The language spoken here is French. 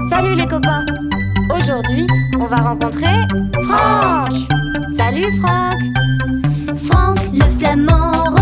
Salut les copains! Aujourd'hui, on va rencontrer Franck! Salut Franck! Franck le flamand